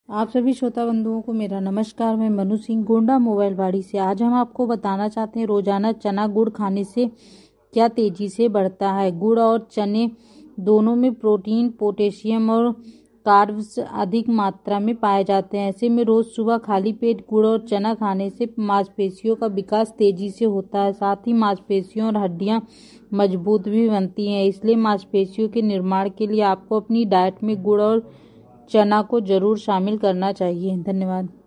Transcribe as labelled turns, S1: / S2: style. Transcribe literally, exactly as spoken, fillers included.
S1: आप सभी श्रोता बंधुओं को मेरा नमस्कार। मैं मनु सिंह गोंडा मोबाइल वाड़ी से। आज हम आपको बताना चाहते हैं रोजाना चना गुड़ खाने से क्या तेजी से बढ़ता है। गुड़ और चने दोनों में प्रोटीन, पोटेशियम और कार्ब्स अधिक मात्रा में पाए जाते हैं। ऐसे में रोज सुबह खाली पेट गुड़ और चना खाने से मांसपेशियों का विकास तेजी से होता है। साथ ही मांसपेशियों और हड्डियां मजबूत भी बनती हैं। इसलिए मांसपेशियों के निर्माण के लिए आपको अपनी डाइट में गुड़ और चना को जरूर शामिल करना चाहिए। धन्यवाद।